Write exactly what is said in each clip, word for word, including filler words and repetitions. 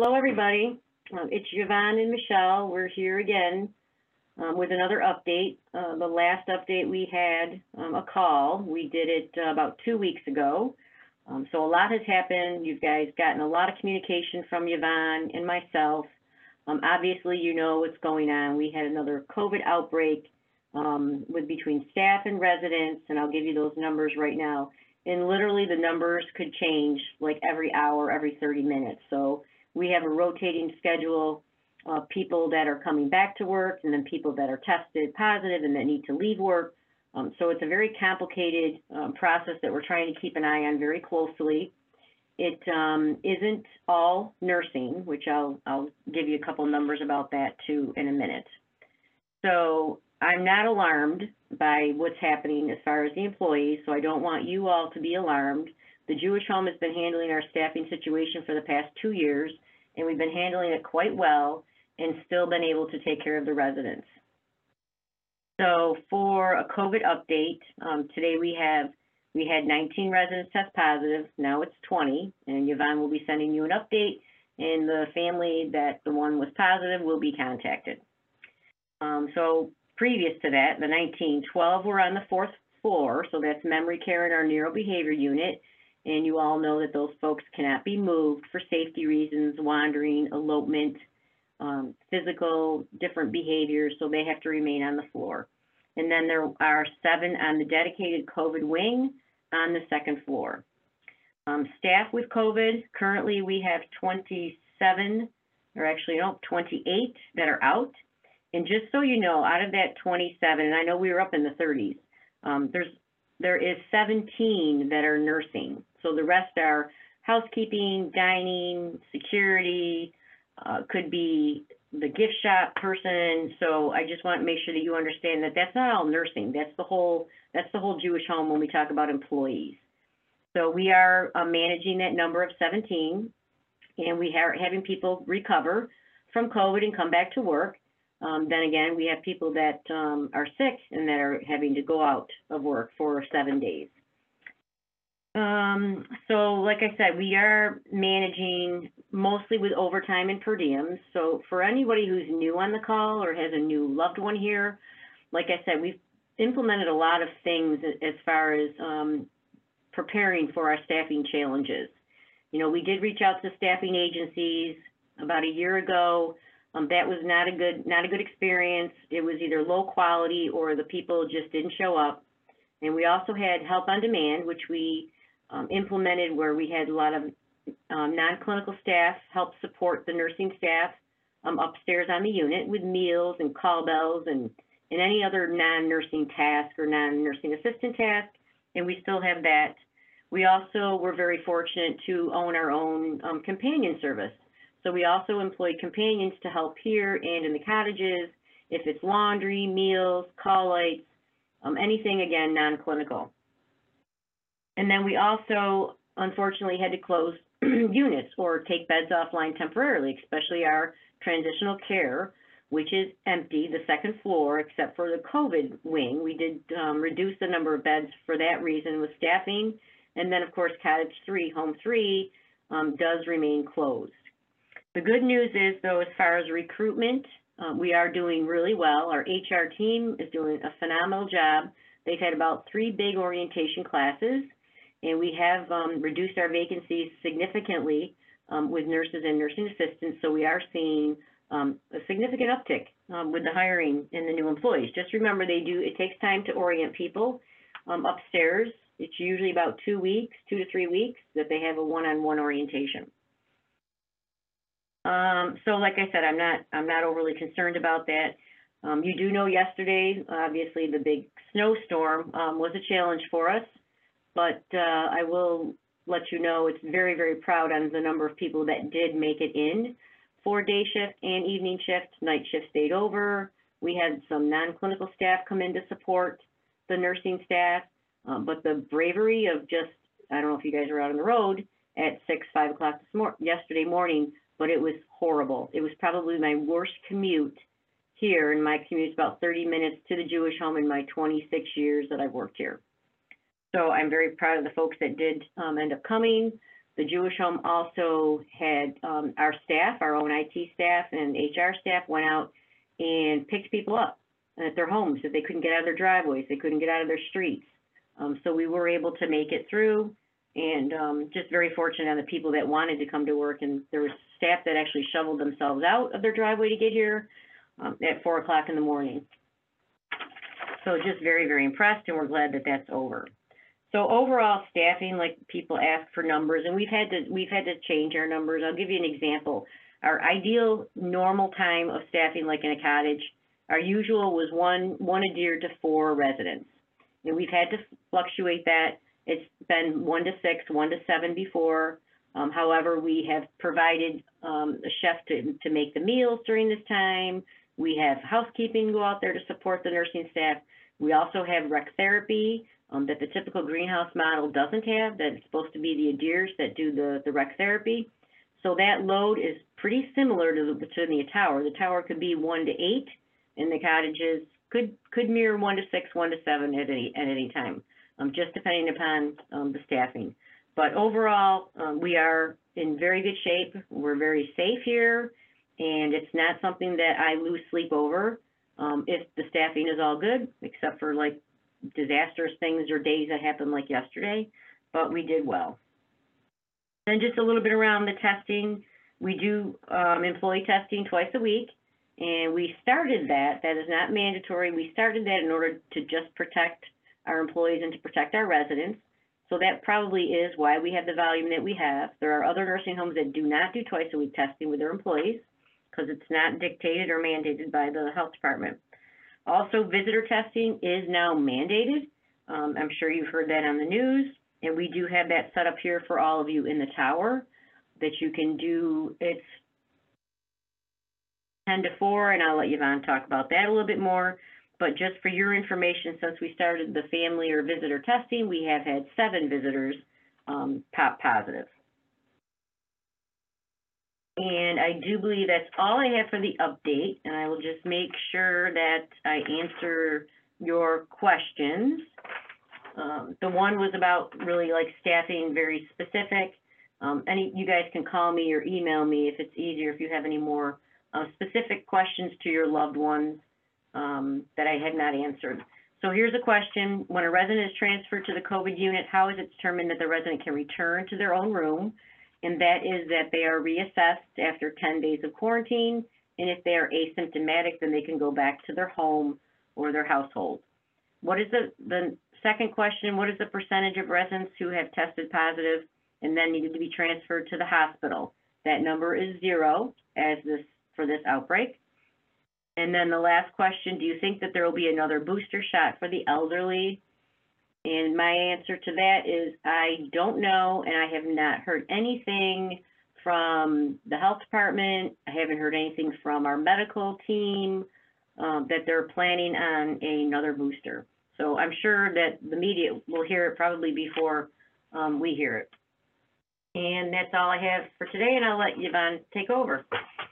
Hello, everybody. Um, it's Yvonne and Michelle. We're here again um, with another update. Uh, the last update we had um, a call. We did it uh, about two weeks ago. Um, so a lot has happened. You guys gotten a lot of communication from Yvonne and myself. Um, obviously, you know what's going on. We had another COVID outbreak um, with between staff and residents, and I'll give you those numbers right now. And literally the numbers could change like every hour, every thirty minutes. So we have a rotating schedule of people that are coming back to work and then people that are tested positive and that need to leave work. Um, so it's a very complicated um, process that we're trying to keep an eye on very closely. It um, isn't all nursing, which I'll, I'll give you a couple numbers about that too in a minute. So I'm not alarmed by what's happening as far as the employees, so I don't want you all to be alarmed. The Jewish Home has been handling our staffing situation for the past two years, and we've been handling it quite well and still been able to take care of the residents. So for a COVID update, um, today we have we had nineteen residents test positive. Now it's twenty, and Yvonne will be sending you an update, and the family that the one was positive will be contacted. Um, so previous to that, the nineteen, twelve were on the fourth floor, so that's memory care in our neurobehavior unit. And you all know that those folks cannot be moved for safety reasons, wandering, elopement, um, physical, different behaviors, so they have to remain on the floor. And then there are seven on the dedicated COVID wing on the second floor. Um, staff with COVID, currently we have twenty-seven, or actually no, twenty-eight that are out. And just so you know, out of that twenty-seven, and I know we were up in the thirties, um, there's there is seventeen that are nursing. So the rest are housekeeping, dining, security, uh, could be the gift shop person. So I just want to make sure that you understand that that's not all nursing. That's the whole that's the whole Jewish Home when we talk about employees. So we are uh, managing that number of seventeen, and we are having people recover from COVID and come back to work. Um, then again, we have people that um, are sick and that are having to go out of work for seven days. Um, so like I said, we are managing mostly with overtime and per diems. So for anybody who's new on the call or has a new loved one here, like I said, we've implemented a lot of things as far as um, preparing for our staffing challenges. You know, we did reach out to staffing agencies about a year ago. Um, that was not a good, not a good experience. It was either low quality or the people just didn't show up. And we also had help on demand, which we um, implemented, where we had a lot of um, non-clinical staff help support the nursing staff um, upstairs on the unit with meals and call bells and, and any other non-nursing task or non-nursing assistant task. And we still have that. We also were very fortunate to own our own um, companion service. So we also employed companions to help here and in the cottages, if it's laundry, meals, call lights, um, anything, again, non-clinical. And then we also, unfortunately, had to close units or take beds offline temporarily, especially our transitional care, which is empty, the second floor, except for the COVID wing. We did um, reduce the number of beds for that reason with staffing. And then, of course, cottage three, home three, um, does remain closed. The good news is, though, as far as recruitment, uh, we are doing really well. Our H R team is doing a phenomenal job. They've had about three big orientation classes, and we have um, reduced our vacancies significantly um, with nurses and nursing assistants, so we are seeing um, a significant uptick um, with the hiring and the new employees. Just remember, they do, it takes time to orient people um, upstairs. It's usually about two weeks, two to three weeks, that they have a one-on-one orientation. Um, so like I said, I'm not, I'm not overly concerned about that. Um, you do know yesterday, obviously the big snowstorm um, was a challenge for us, but uh, I will let you know it's very, very proud on the number of people that did make it in for day shift and evening shift. Night shift stayed over. We had some non-clinical staff come in to support the nursing staff, um, but the bravery of just, I don't know if you guys were out on the road at six, five o'clock this mor yesterday morning, but it was horrible. It was probably my worst commute here, and my commute is about thirty minutes to the Jewish Home in my twenty-six years that I've worked here. So I'm very proud of the folks that did um, end up coming. The Jewish home also had um, our staff, our own I T staff and H R staff went out and picked people up at their homes if they couldn't get out of their driveways, they couldn't get out of their streets. Um, so we were able to make it through, and um, just very fortunate on the people that wanted to come to work. And there was staff that actually shoveled themselves out of their driveway to get here um, at four o'clock in the morning. So just very, very impressed, and we're glad that that's over. So overall staffing, like people ask for numbers, and we've had to we've had to change our numbers. I'll give you an example. Our ideal normal time of staffing, like in a cottage, our usual was one one Adair to four residents, and we've had to fluctuate that. It's been one to six, one to seven before. Um, however, we have provided um, a chef to to make the meals during this time. We have housekeeping go out there to support the nursing staff. We also have rec therapy. Um, that the typical greenhouse model doesn't have, that it's supposed to be the Adairs that do the, the rec therapy. So that load is pretty similar to the, to the tower. The tower could be one to eight, and the cottages could, could mirror one to six, one to seven at any, at any time, um, just depending upon um, the staffing. But overall, um, we are in very good shape. We're very safe here, and it's not something that I lose sleep over um, if the staffing is all good, except for like disastrous things or days that happened like yesterday, but we did well. Then just a little bit around the testing. We do um, employee testing twice a week, and we started that. That is not mandatory. We started that in order to just protect our employees and to protect our residents. So that probably is why we have the volume that we have. There are other nursing homes that do not do twice a week testing with their employees because it's not dictated or mandated by the health department. Also, visitor testing is now mandated. Um, I'm sure you've heard that on the news, and we do have that set up here for all of you in the tower that you can do. It's ten to four, and I'll let Yvonne talk about that a little bit more. But just for your information, since we started the family or visitor testing, we have had seven visitors um, pop positive. And I do believe that's all I have for the update, and I will just make sure that I answer your questions. Um, the one was about really like staffing, very specific. Um, any, you guys can call me or email me if it's easier, if you have any more uh, specific questions to your loved ones um, that I had not answered. So here's a question. When a resident is transferred to the COVID unit, how is it determined that the resident can return to their own room? And that is that they are reassessed after ten days of quarantine, and if they are asymptomatic, then they can go back to their home or their household. What is the, the second question, what is the percentage of residents who have tested positive and then needed to be transferred to the hospital? That number is zero as this for this outbreak. And then the last question, do you think that there will be another booster shot for the elderly? And my answer to that is I don't know, and I have not heard anything from the health department. I haven't heard anything from our medical team um, that they're planning on another booster. So I'm sure that the media will hear it probably before um, we hear it. And that's all I have for today, and I'll let Yvonne take over.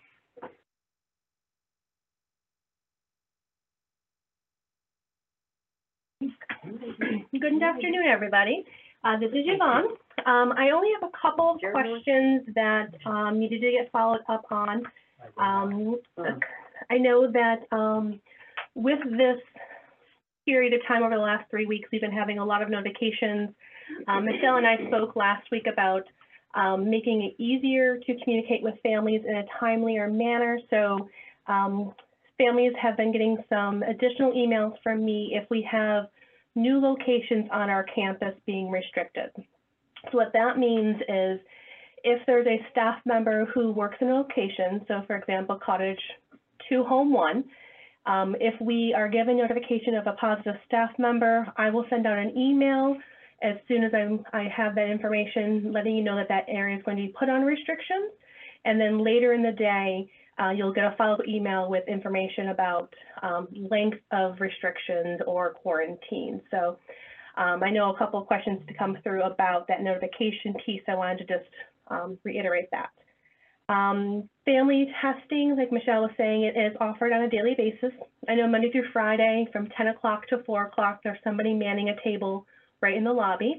Good afternoon, everybody. Uh, this is Yvonne. Um, I only have a couple of questions that um, needed to get followed up on. Um, I know that um, with this period of time over the last three weeks, we've been having a lot of notifications. Um, Michelle and I spoke last week about um, making it easier to communicate with families in a timelier manner. So um, families have been getting some additional emails from me if we have new locations on our campus being restricted. So what that means is if there's a staff member who works in a location, so for example, Cottage two, Home one, um, if we are given notification of a positive staff member, I will send out an email as soon as I'm, I have that information, letting you know that that area is going to be put on restrictions. And then later in the day, Uh, you'll get a follow-up email with information about um, length of restrictions or quarantine. So um, I know a couple of questions to come through about that notification piece. I wanted to just um, reiterate that. Um, family testing, like Michelle was saying, it is offered on a daily basis. I know Monday through Friday from ten o'clock to four o'clock, there's somebody manning a table right in the lobby.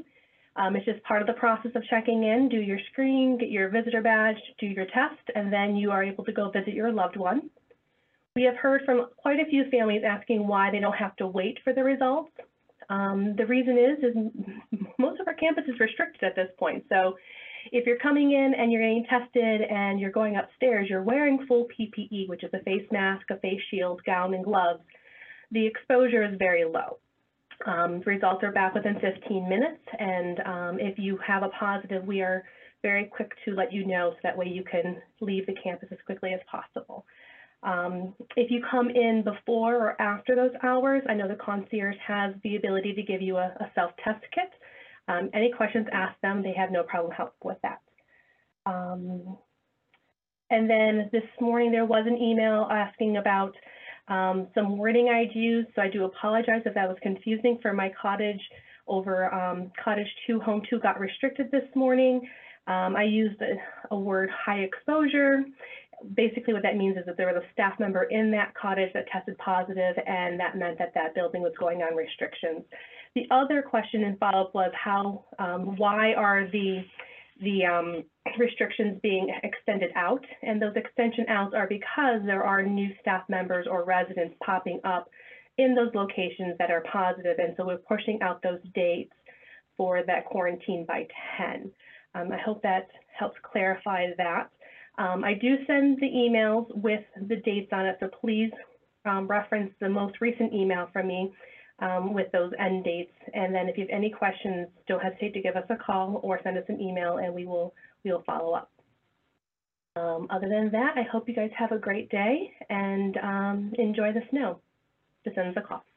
Um, it's just part of the process of checking in, do your screen, get your visitor badge, do your test, and then you are able to go visit your loved one. We have heard from quite a few families asking why they don't have to wait for the results. Um, the reason is, is most of our campus is restricted at this point. So if you're coming in and you're getting tested and you're going upstairs, you're wearing full P P E, which is a face mask, a face shield, gown, and gloves. The exposure is very low. Um, the results are back within fifteen minutes, and um, if you have a positive, we are very quick to let you know so that way you can leave the campus as quickly as possible. Um, if you come in before or after those hours, I know the concierge has the ability to give you a, a self-test kit. Um, any questions, ask them. They have no problem help with that. Um, and then this morning there was an email asking about um, some wording I'd used, so I do apologize if that was confusing for my cottage over um, cottage two, home two got restricted this morning. Um, I used a, a word high exposure. Basically what that means is that there was a staff member in that cottage that tested positive, and that meant that that building was going on restrictions. The other question in follow-up was how, um, why are the, the um, restrictions being extended out? And those extension outs are because there are new staff members or residents popping up in those locations that are positive, and so we're pushing out those dates for that quarantine by ten. Um, I hope that helps clarify that. Um, I do send the emails with the dates on it, so please um, reference the most recent email from me um, with those end dates. And then if you have any questions, don't hesitate to give us a call or send us an email, and we will we will follow up. Um, other than that, I hope you guys have a great day and um, enjoy the snow. This ends the call.